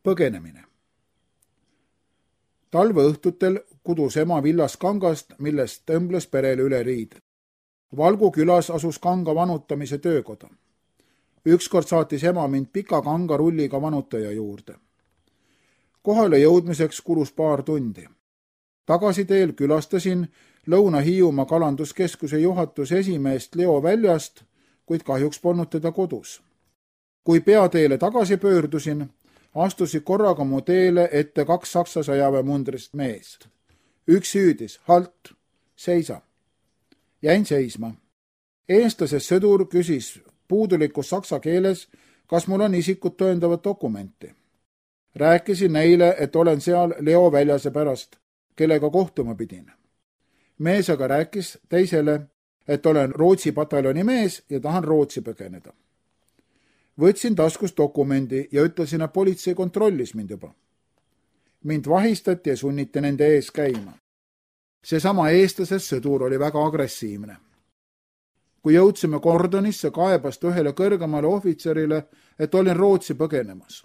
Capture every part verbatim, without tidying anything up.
Põgenemine. Talve õhtutel kudus ema villas kangast, millest tõmbles perele üle riided. Valgu külas asus kanga vanutamise töökoda. Ükskord saatis ema mind pika kanga rulliga vanutaja juurde. Kohale jõudmiseks kulus paar tundi. Tagasiteel külastasin Lõuna-Hiiumaa kalanduskeskuse juhatuse esimeest Leo Väljast, kuid kahjuks polnud teda kodus. Kui peateele tagasi pöördusin, astusid korraga mu teele ette kaks saksa sõjaväe mundrist meest. Üks hüüdis, halt, seisa. Jäin seisma. Eestlasest sõdur küsis puudulikus saksa keeles, kas mul on isikut tõendavat dokumenti. Rääkisin neile, et olen seal Leo Väljase pärast, kellega kohtuma pidin. Mees aga rääkis teisele, et olen Rootsi pataljoni mees ja tahan Rootsi põgeneda. Võtsin taskust dokumendi ja ütlesin, et politsei kontrollis mind juba. Mind vahistati ja sunniti nende ees käima. Seesama eestlasest sõdur oli väga agressiivne. Kui jõudsime kordonisse, kaebas ta ühele kõrgemale ohvitserile, et olin Rootsi põgenemas.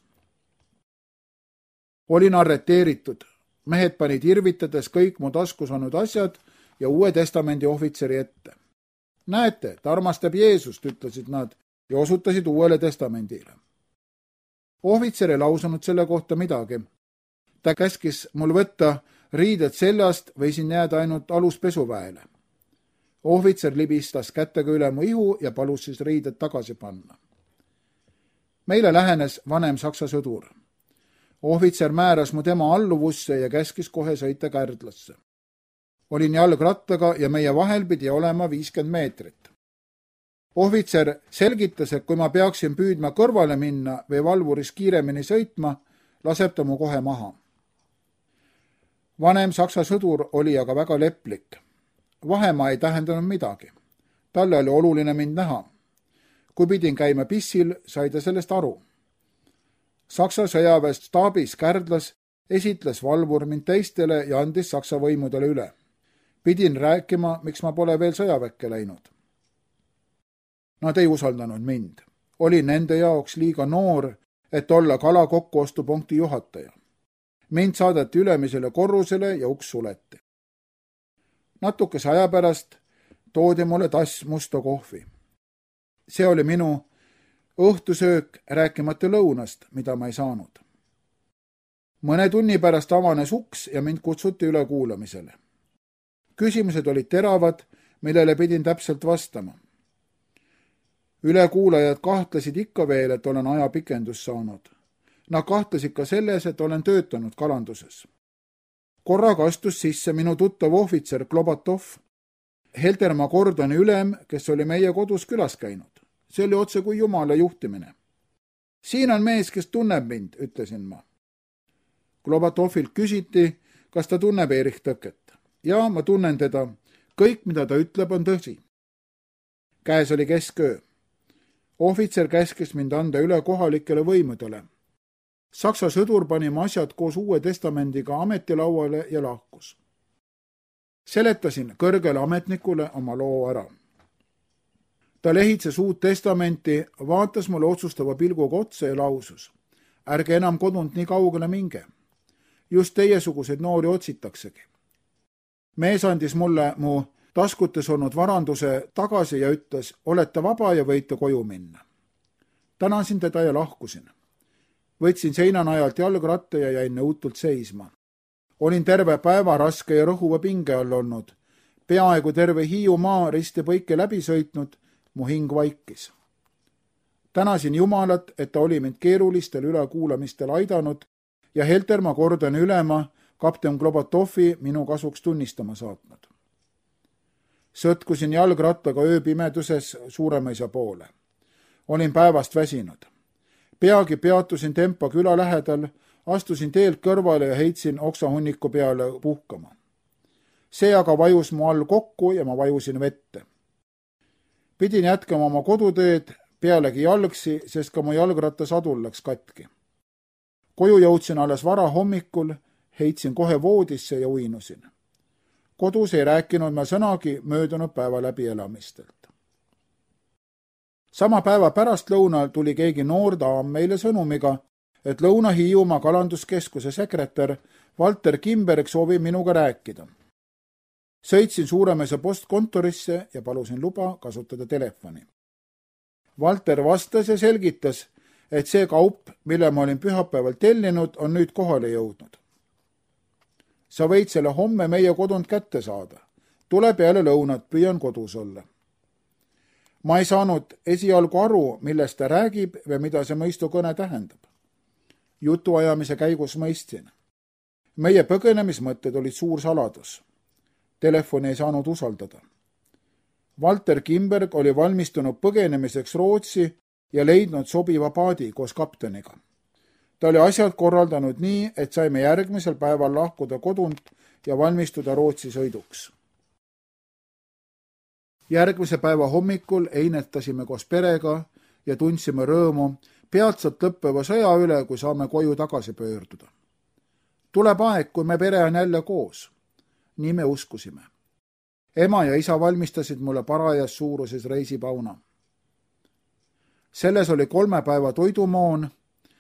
Olin arreteeritud. Mehed panid irvitades kõik mu taskus olnud asjad ja Uue Testamendi ohvitseri ette. Näete, ta armastab Jeesust, ütlesid nad ja osutasid Uuele Testamendile. Ohvitser ei lausunud selle kohta midagi. Ta käskis mul võtta riided seljast, võisin jääda ainult aluspesuväele. Ohvitser libistas kätega üle mu ihu ja palus siis riided tagasi panna. Meile lähenes vanem saksa sõdur. Ohvitser määras mu tema alluvusse ja käskis kohe sõita Kärdlasse. Olin jalgrattaga ja meie vahel pidi olema viiskümmend meetrit. Ohvitser selgitas, et kui ma peaksin püüdma kõrvale minna või valvuris kiiremini sõitma, laseb ta mu kohe maha. Vanem saksa sõdur oli aga väga leplik. Vahemaa ei tähendanud midagi. Talle oli oluline mind näha. Kui pidin käima pissil, sai ta sellest aru. Saksa sõjaväest staabis Kärdlas esitles valvur mind teistele ja andis saksa võimudele üle. Pidin rääkima, miks ma pole veel sõjaväkke läinud. Nad ei usaldanud mind. Olin nende jaoks liiga noor, et olla kala kokkuostupunkti juhataja. Mind saadeti ülemisele korrusele ja uks suleti. Natukese aja pärast toodi mulle tass musta kohvi. See oli minu õhtusöök, rääkimata lõunast, mida ma ei saanud. Mõne tunni pärast avanes uks ja mind kutsuti üle kuulamisele. Küsimused olid teravad, millele pidin täpselt vastama. Ülekuulajad kahtlesid ikka veel, et olen ajapikendus saanud. Nad kahtlesid ka selles, et olen töötanud kalanduses. Korraga astus sisse minu tuttav ohvitser Klobatov, Heltermaa kordoni ülem, kes oli meie kodus külas käinud. See oli otse kui Jumala juhtimine. Siin on mees, kes tunneb mind, ütlesin ma. Klobatovilt küsiti, kas ta tunneb Erich Tõket. Ja ma tunnen teda. Kõik, mida ta ütleb, on tõsi. Käes oli kesköö. Ohvitser käskis mind anda üle kohalikele võimudele. Saksa sõdur pani mu asjad koos Uue Testamendiga ametilauale ja lahkus. Seletasin kõrgele ametnikule oma loo ära. Ta lehitses Uut Testamenti, vaatas mulle otsustava pilguga otsa ja lausus. Ärge enam kodunt nii kaugele minge. Just teiesuguseid noori otsitaksegi. Mees andis mulle mu taskutes olnud varanduse tagasi ja ütles, olete vaba ja võite koju minna. Tänasin teda ja lahkusin. Võtsin seinanajalt jalgratta ja jäin nõutult seisma. Olin terve päeva raske ja rõhuva pinge all olnud. Peaaegu terve Hiiumaa risti põike läbi sõitnud, mu hing vaikis. Tänasin Jumalat, et ta oli mind keerulistel ülekuulamistel aidanud ja Heltermaa kordoni ülema kapten Klobatovi minu kasuks tunnistama saatnud. Sõtkusin jalgrattaga ööpimeduses Suuremõisa poole. Olin päevast väsinud. Peagi peatusin Tempa küla lähedal, astusin teelt kõrvale ja heitsin oksahunniku peale puhkama. See aga vajus mu all kokku ja ma vajusin vette. Pidin jätkama oma koduteed, pealegi jalgsi, sest ka mu jalgrattasadul läks katki. Koju jõudsin alles vara hommikul, heitsin kohe voodisse ja uinusin. Kodus ei rääkinud ma sõnagi möödunud päeva läbielamistelt. Sama päeva pärast lõunal tuli keegi noor daam meile sõnumiga, et Lõuna-Hiiumaa kalanduskeskuse sekretär Valter Kimberg soovib minuga rääkida. Sõitsin Suuremeese postkontorisse ja palusin luba kasutada telefoni. Valter vastas ja selgitas, et see kaup, mille ma olin pühapäeval tellinud, on nüüd kohale jõudnud. Sa võid selle homme meie kodunt kätte saada. Tule peale lõunat, püüan kodus olla. Ma ei saanud esialgu aru, millest ta räägib või mida see mõistukõne tähendab. Jutuajamise käigus mõistsin. Meie põgenemismõtted olid suur saladus. Telefoni ei saanud usaldada. Valter Kimberg oli valmistunud põgenemiseks Rootsi ja leidnud sobiva paadi koos kapteniga. Ta oli asjad korraldanud nii, et saime järgmisel päeval lahkuda kodunt ja valmistuda Rootsi sõiduks. Järgmise päeva hommikul einetasime koos perega ja tundsime rõõmu peatselt lõppeva sõja üle, kui saame koju tagasi pöörduda. Tuleb aeg, kui me pere on jälle koos. Nii me uskusime. Ema ja isa valmistasid mulle parajas suuruses reisipauna. Selles oli kolme päeva toidumoon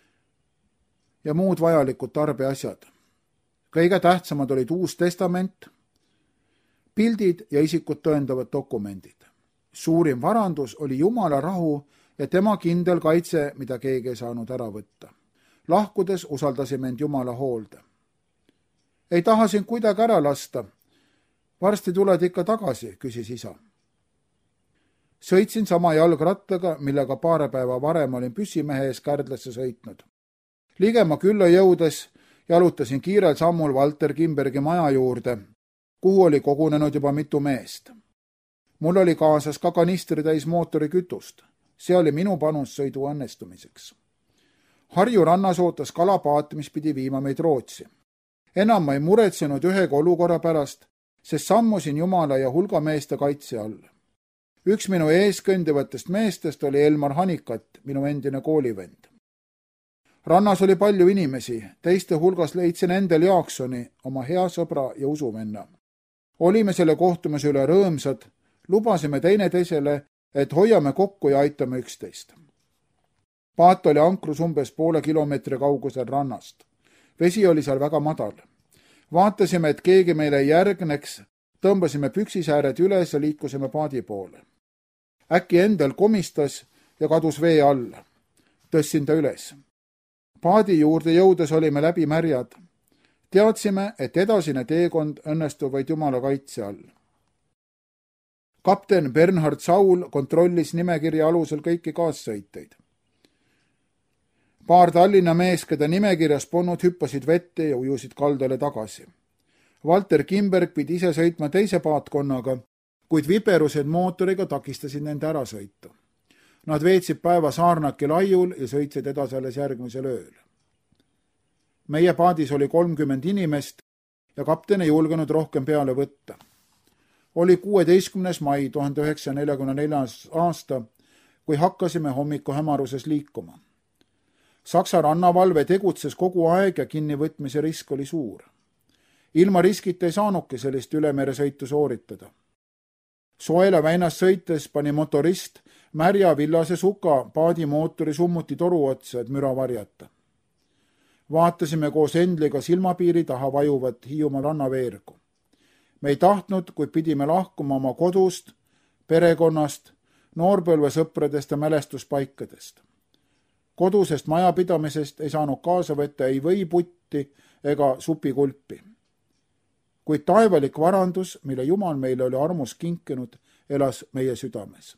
ja muud vajalikud tarbeasjad. Kõige tähtsamad olid Uus Testament, pildid ja isikut tõendavad dokumendid. Suurim varandus oli Jumala rahu ja tema kindel kaitse, mida keegi ei saanud ära võtta. Lahkudes usaldasime end Jumala hoolde. Ei taha sind kuidagi ära lasta. Varsti tuled ikka tagasi, küsis isa. Sõitsin sama jalgrattaga, millega paar päeva varem olin püssimehe ees Kärdlasse sõitnud. Ligema külla jõudes jalutasin kiirel sammul Valter Kimbergi maja juurde, kuhu oli kogunenud juba mitu meest. Mul oli kaasas ka kanistri täis mootorikütust. See oli minu panus sõidu õnnestumiseks. Harju rannas ootas kalapaat, mis pidi viima meid Rootsi. Enam ma ei muretsenud ühega olukorra pärast, sest sammusin Jumala ja hulga meeste kaitse all. Üks minu ees kõndivatest meestest oli Elmar Hanikat, minu endine koolivend. Rannas oli palju inimesi, teiste hulgas leidsin Endel Jaaksoni, oma hea sõbra ja usuvenna. Olime selle kohtumise üle rõõmsad, lubasime teineteisele, et hoiame kokku ja aitame üksteist. Paat oli ankrus umbes poole kilomeetri kaugusel rannast. Vesi oli seal väga madal. Vaatasime, et keegi meile ei järgneks, tõmbasime püksisääred üles ja liikusime paadi poole. Äkki Endel komistas ja kadus vee alla. Tõssin ta üles. Paadi juurde jõudes olime läbi märjad. Teadsime, et edasine teekond õnnestub vaid Jumala kaitse all. Kapten Bernhard Saul kontrollis nimekirja alusel kõiki kaassõiteid. Paar Tallinna mees, keda nimekirjas polnud, hüppasid vette ja ujusid kaldale tagasi. Valter Kimberg pidi ise sõitma teise paatkonnaga, kuid viperused mootoriga takistasid nende ära sõitu. Nad veetsid päeva Saarnaki laiul ja sõitsid edasi alles järgmisel ööl. Meie paadis oli kolmkümmend inimest ja kapten ei julgenud rohkem peale võtta. Oli kuueteistkümnes mai tuhande üheksasaja neljakümne neljas aasta, kui hakkasime hommiku hämaruses liikuma. Saksa rannavalve tegutses kogu aeg ja kinnivõtmise risk oli suur. Ilma riskita ei saanudki sellist ülemeresõitu sooritada. Soela väinas sõites pani motorist märja villase suka paadi mootori summuti toru otsa, et müra varjata. Vaatasime koos Endliga silmapiiri taha vajuvat Hiiumaa rannaveergu. Me ei tahtnud, kui pidime lahkuma oma kodust, perekonnast, noorpõlvesõpradest ja mälestuspaikadest. Kodusest majapidamisest ei saanud kaasa võtta ei võiputti ega supikulpi. Kuid taevalik varandus, mille Jumal meile oli armus kinkinud, elas meie südames.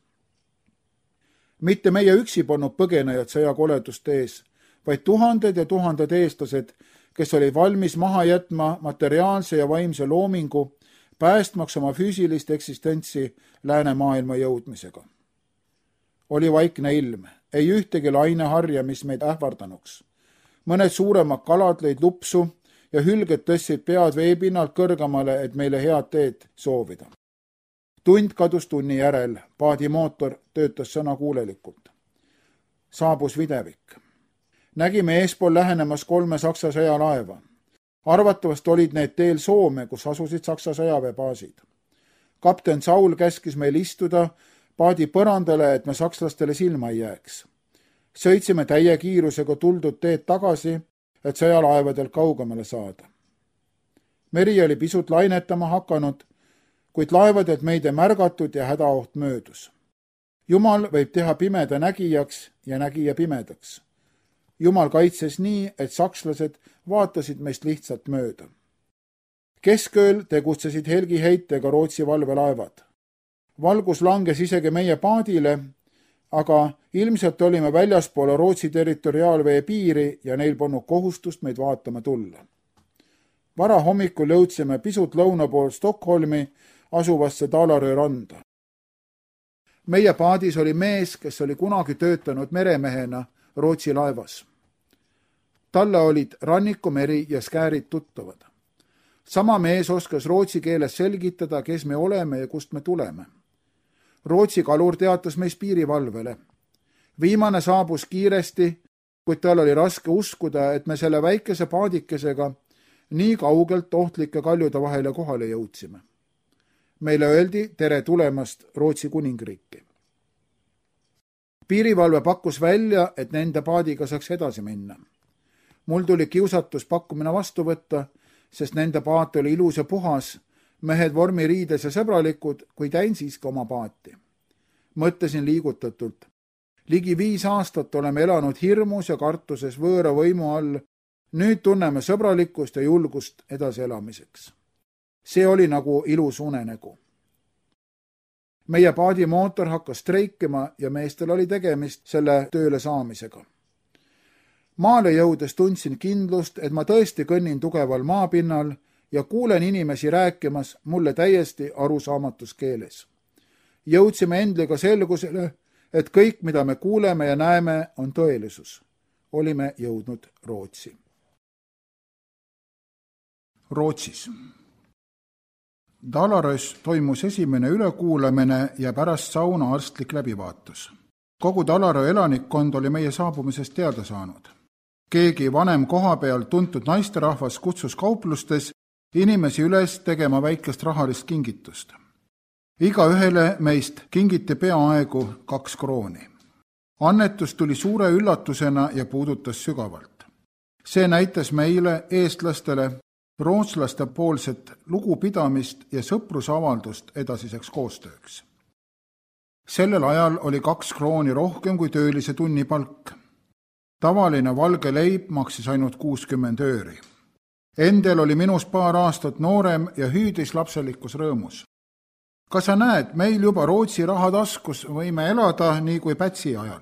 Mitte meie üksi polnud põgenejad sõjakoleduste ees, vaid tuhanded ja tuhanded eestlased, kes olid valmis maha jätma materiaalse ja vaimse loomingu, päästmaks oma füüsilist eksistentsi läänemaailma jõudmisega. Oli vaikne ilm, ei ühtegi laineharja, mis meid ähvardanuks. Mõned suuremad kalad lõid lupsu ja hülged tõstsid pead veepinnalt kõrgamale, et meile head teed soovida. Tund kadus tunni järel, paadi mootor töötas sõnakuulelikult. Saabus videvik. Nägime eespool lähenemas kolme Saksa sõjalaeva. Arvatavast olid need teel Soome, kus asusid Saksa sõjaväebaasid. Kapten Saul käskis meil istuda paadi põrandale, et me sakslastele silma ei jääks. Sõitsime täie kiirusega tuldud teed tagasi, et sõjalaevadelt kaugemale saada. Meri oli pisut lainetama hakanud, kuid laevadelt meid ei märgatud ja hädaoht möödus. Jumal võib teha pimeda nägijaks ja nägija pimedaks. Jumal kaitses nii, et sakslased vaatasid meist lihtsalt mööda. Keskööl tegutsesid helgiheitega Rootsi valvelaevad. Valgus langes isegi meie paadile, aga ilmselt olime väljaspoole Rootsi territoriaalvee piiri ja neil polnud kohustust meid vaatama tulla. Vara hommikul jõudsime pisut lõuna pool Stockholmi asuvasse Dalarö randa. Meie paadis oli mees, kes oli kunagi töötanud meremehena Rootsi laevas. Talle olid rannikumeri ja skäärid tuttavad. Sama mees oskas rootsi keeles selgitada, kes me oleme ja kust me tuleme. Rootsi kalur teatas meist piirivalvele. Viimane saabus kiiresti, kuid tal oli raske uskuda, et me selle väikese paadikesega nii kaugelt ohtlike kaljude vahele kohale jõudsime. Meile öeldi tere tulemast Rootsi kuningriiki. Piirivalve pakkus välja, et nende paadiga saaks edasi minna. Mul tuli kiusatus pakkumine vastu võtta, sest nende paat oli ilus ja puhas, mehed vormiriides ja sõbralikud, kuid jäin siiski oma paati. Mõtlesin liigutatult. Ligi viis aastat oleme elanud hirmus ja kartuses võõra võimu all, nüüd tunneme sõbralikkust ja julgust edasi elamiseks. See oli nagu ilus unenägu. Meie paadi mootor hakkas streikima ja meestel oli tegemist selle tööle saamisega. Maale jõudes tundsin kindlust, et ma tõesti kõnnin tugeval maapinnal ja kuulen inimesi rääkimas mulle täiesti arusaamatus keeles. Jõudsime endliga selgusele, et kõik, mida me kuuleme ja näeme, on tõelisus. Olime jõudnud Rootsi. Rootsis. Dalarös toimus esimene ülekuulamine ja pärast sauna arstlik läbivaatus. Kogu Dalarö elanikkond oli meie saabumisest teada saanud. Keegi vanem koha peal tuntud naisterahvas kutsus kauplustes inimesi üles tegema väikest rahalist kingitust. Iga ühele meist kingiti peaaegu kaks krooni. Annetus tuli suure üllatusena ja puudutas sügavalt. See näitas meile, eestlastele, rootslaste poolset lugupidamist ja sõprusavaldust edasiseks koostööks. Sellel ajal oli kaks krooni rohkem kui töölise tunnipalk. Tavaline valge leib maksis ainult kuuskümmend ööri. Endel oli minus paar aastat noorem ja hüüdis lapselikkus rõõmus. Kas sa näed, meil juba Rootsi rahataskus võime elada nii kui Pätsi ajal?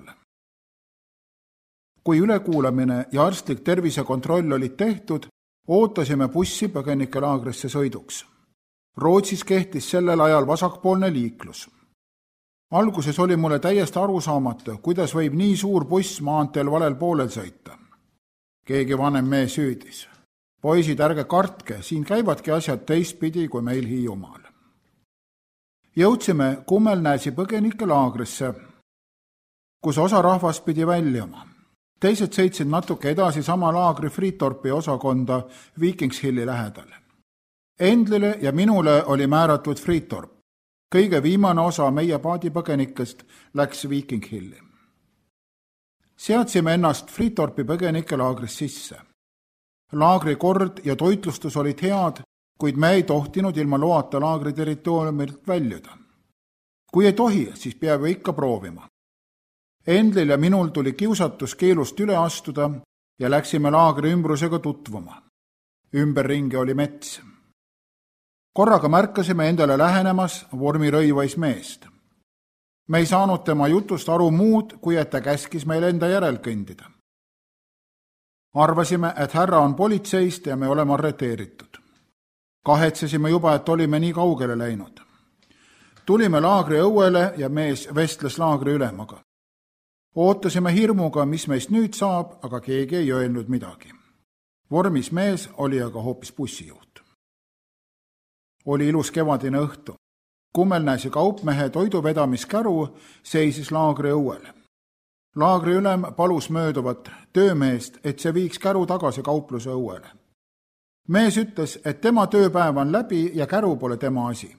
Kui ülekuulamine ja arstlik tervisekontroll olid tehtud, ootasime bussi põgenikelaagrisse sõiduks. Rootsis kehtis sellel ajal vasakpoolne liiklus. Alguses oli mulle täiesti arusaamatu, kuidas võib nii suur buss maanteel valel poolel sõita. Keegi vanem mees hüüdis. Poisid, ärge kartke, siin käivadki asjad teistpidi kui meil Hiiumaal. Jõudsime Kummelnäsi põgenikelaagrisse, kus osa rahvast pidi väljuma. Teised sõitsid natuke edasi sama laagri Fritorpi osakonda Vikingshilli lähedal. Endlile ja minule oli määratud Fritorp. Kõige viimane osa meie paadipõgenikest läks Vikinghilli. Seadsime ennast Fritorpi põgenikelaagris sisse. Laagri kord ja toitlustus olid head, kuid me ei tohtinud ilma loata laagri territooriumilt väljuda. Kui ei tohi, siis peab ikka proovima. Endlil ja minul tuli kiusatus keelust üle astuda ja läksime laagri ümbrusega tutvuma. Ümberringi oli mets. Korraga märkasime endale lähenemas vormirõivais meest. Me ei saanud tema jutust aru muud, kui et ta käskis meil enda järel kõndida. Arvasime, et härra on politseist ja me oleme arreteeritud. Kahetsesime juba, et olime nii kaugele läinud. Tulime laagri õuele ja mees vestles laagri ülemaga. Ootasime hirmuga, mis meist nüüd saab, aga keegi ei öelnud midagi. Vormis mees oli aga hoopis bussijuht. Oli ilus kevadine õhtu. Kummelnäsi kaupmehe toiduvedamiskäru seisis laagri õuel. Laagri ülem palus mööduvat töömeest, et see viiks käru tagasi kaupluse õuele. Mees ütles, et tema tööpäev on läbi ja käru pole tema asi.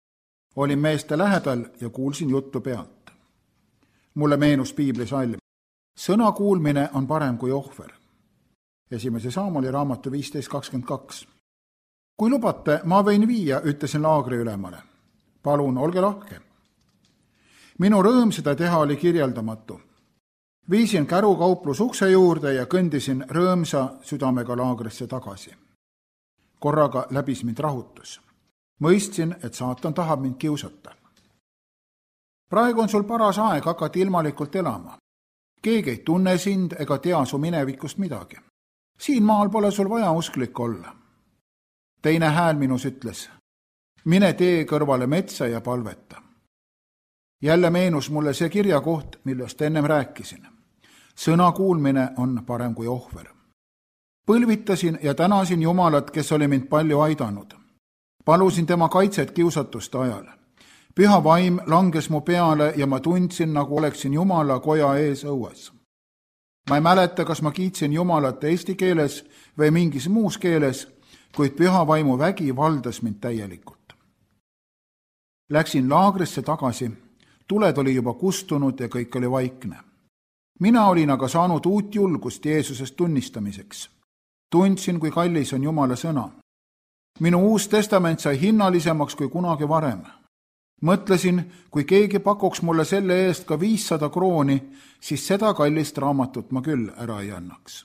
Olin meeste lähedal ja kuulsin juttu pealt. Mulle meenus piibli salm. sõna kuulmine on parem kui ohver. Esimese Saamoli raamatu viisteist kakskümmend kaks. Kui lubate, ma võin viia, ütlesin laagri ülemale. Palun, olge lahke. Minu rõõm seda teha oli kirjeldamatu. Viisin kärukauplus ukse juurde ja kõndisin rõõmsa südamega laagrisse tagasi. Korraga läbis mind rahutus. Mõistsin, et saatan tahab mind kiusata. Praegu on sul paras aeg hakata ilmalikult elama. Keegi ei tunne sind ega tea su minevikust midagi. Siin maal pole sul vaja usklik olla. Teine hääl minus ütles, mine tee kõrvale metsa ja palveta. Jälle meenus mulle see kirjakoht, millest ennem rääkisin. Sõna kuulmine on parem kui ohver. Põlvitasin ja tänasin Jumalat, kes oli mind palju aidanud. Palusin tema kaitset kiusatuste ajal. Püha vaim langes mu peale ja ma tundsin, nagu oleksin Jumala koja ees õues. Ma ei mäleta, kas ma kiitsin Jumalat eesti keeles või mingis muus keeles, kuid püha vaimu vägi valdas mind täielikult. Läksin laagrisse tagasi, tuled oli juba kustunud ja kõik oli vaikne. Mina olin aga saanud uut julgust Jeesusest tunnistamiseks. Tundsin, kui kallis on Jumala sõna. Minu uus testament sai hinnalisemaks kui kunagi varem. Mõtlesin, kui keegi pakuks mulle selle eest ka viissada krooni, siis seda kallist raamatut ma küll ära ei annaks.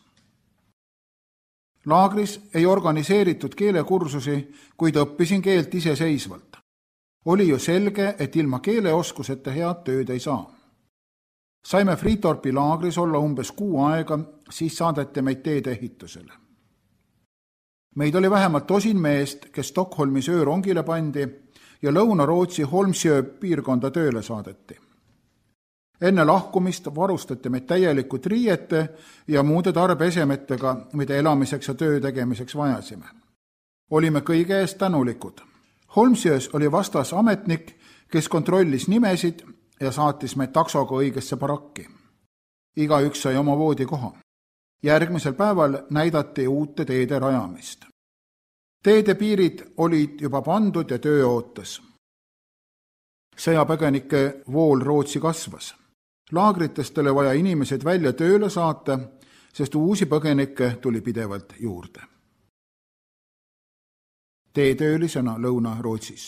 Laagris ei organiseeritud keelekursusi, kuid õppisin keelt iseseisvalt. Oli ju selge, et ilma keeleoskuseta head tööd ei saa. Saime Friitorpi laagris olla umbes kuu aega, siis saadeti meid teedeehitusele. Meid oli vähemalt tosin meest, kes Stockholmis öörongile pandi ja Lõuna-Rootsi Holmsjö piirkonda tööle saadeti. Enne lahkumist varustati meid täielikult riiete ja muude tarbeesemetega, mida elamiseks ja töö tegemiseks vajasime. Olime kõige eest tänulikud. Holmsjös oli vastas ametnik, kes kontrollis nimesid ja saatis meid taksoga õigesse barakki. Igaüks sai oma voodikoha. Järgmisel päeval näidati uute teede rajamist. Teede piirid olid juba pandud ja töö ootas. Sõjapõgenike vool Rootsi kasvas. Laagritest oli vaja inimesed välja tööle saata, sest uusi põgenikke tuli pidevalt juurde. Teetöölisena Lõuna-Rootsis.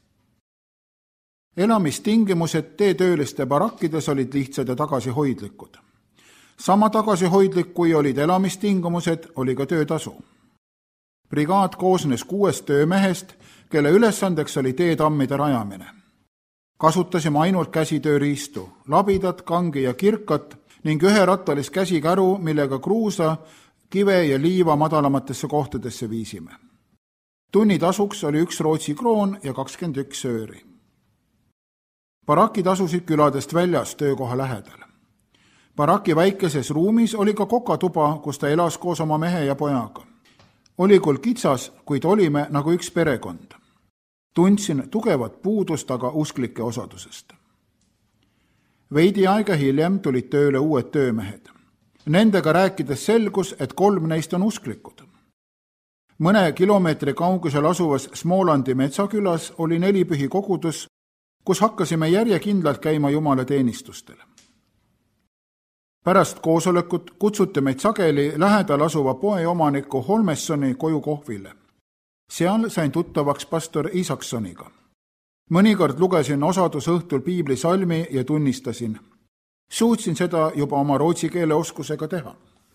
Elamistingimused teetööliste barakkides olid lihtsad ja tagasihoidlikud. Sama tagasihoidlik, kui olid elamistingimused, oli ka töötasu. Brigaad koosnes kuuest töömehest, kelle ülesandeks oli teetammide rajamine. Kasutasime ainult käsitööriistu, labidat, kangi ja kirkat ning üherattalist käsikäru, millega kruusa, kive ja liiva madalamatesse kohtadesse viisime. Tunnitasuks oli üks Rootsi kroon ja kakskümmend üks sööri. Barakid asusid küladest väljas töökoha lähedal. Baraki väikeses ruumis oli ka kokatuba, kus ta elas koos oma mehe ja pojaga. Oli küll kitsas, kuid olime nagu üks perekond. Tundsin tugevat puudust aga usklike osadusest. Veidi aega hiljem tulid tööle uued töömehed. Nendega rääkides selgus, et kolm neist on usklikud. Mõne kilomeetri kaugusel asuvas Smolandi metsakülas oli nelipühi kogudus, kus hakkasime järjekindlalt käima Jumala teenistustele. Pärast koosolekut kutsuti meid sageli lähedal asuva poe omaniku Holmessoni koju kohvile. Seal sain tuttavaks pastor Isaksoniga. Mõnikord lugesin osadus õhtul piibli salmi ja tunnistasin. Suutsin seda juba oma rootsi keele oskusega teha.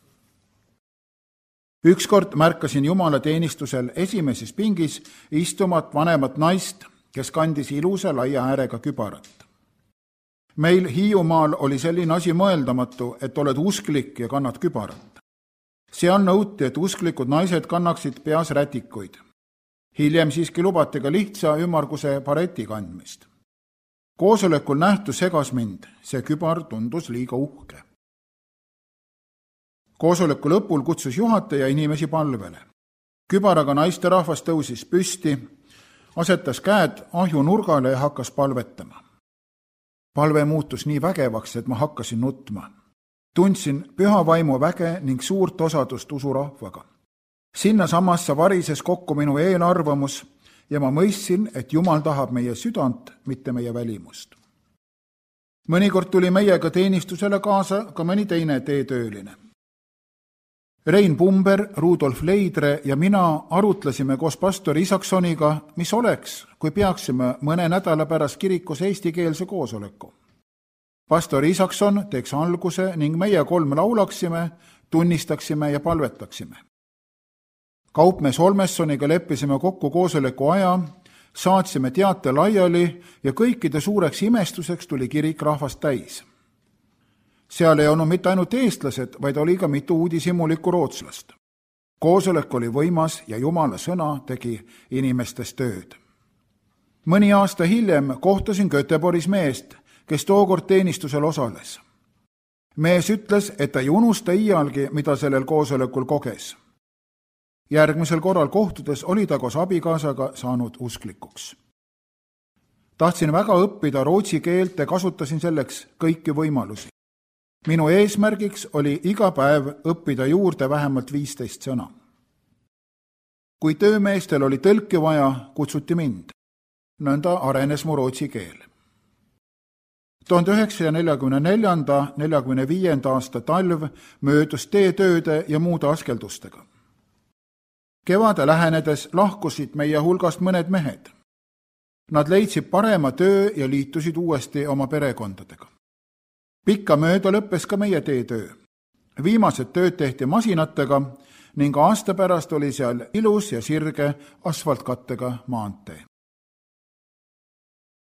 Ükskord märkasin Jumala teenistusel esimeses pingis istumat vanemat naist, kes kandis ilusa laia äärega kübarat. Meil Hiiumaal oli selline asi mõeldamatu, et oled usklik ja kannad kübarat. Seal nõuti, et usklikud naised kannaksid peas rätikuid. Hiljem siiski lubati ka lihtsa ümmarguse bareti kandmist. Koosolekul nähtu segas mind, see kübar tundus liiga uhke. Koosoleku lõpul kutsus juhataja inimesi palvele. Kübaraga naiste rahvas tõusis püsti, asetas käed ahju nurgale ja hakkas palvetama. Palve muutus nii vägevaks, et ma hakkasin nutma. Tundsin püha vaimu väge ning suurt osadust usurahvaga. Sinna samassa varises kokku minu eelarvamus ja ma mõistsin, et Jumal tahab meie südant, mitte meie välimust. mõnikord tuli meiega teenistusele kaasa ka mõni teine teetööline. Rein Pumber, Rudolf Leidre ja mina arutlesime koos pastor Isaksoniga, mis oleks, kui peaksime mõne nädala pärast kirikus eestikeelse koosoleku. Pastor Isakson teeks alguse ning meie kolm laulaksime, tunnistaksime ja palvetaksime. Kaupmees Olmessoniga leppisime kokku koosoleku aja, saatsime teate laiali ja kõikide suureks imestuseks tuli kirik rahvast täis. Seal ei olnud mitte ainult eestlased, vaid oli ka mitu uudishimulikku rootslast. Koosolek oli võimas ja Jumala sõna tegi inimestes tööd. Mõni aasta hiljem kohtasin Göteborgis meest, kes tookord teenistusel osales. Mees ütles, et ta ei unusta iialgi, mida sellel koosolekul koges. Järgmisel korral kohtudes oli ta koos abikaasaga saanud usklikuks. Tahtsin väga õppida rootsi keelt ja kasutasin selleks kõiki võimalusi. Minu eesmärgiks oli iga päev õppida juurde vähemalt viisteist sõna. Kui töömeestel oli tõlki vaja, kutsuti mind. Nõnda arenes mu rootsi keel. tuhande üheksasaja neljakümne neljanda neljakümne viienda aasta talv möödus teetööde ja muude askeldustega. Kevade lähenedes lahkusid meie hulgast mõned mehed. Nad leidsid parema töö ja liitusid uuesti oma perekondadega. Pikka mööda lõppes ka meie teetöö. Viimased tööd tehti masinatega ning aasta pärast oli seal ilus ja sirge asfaltkattega maantee.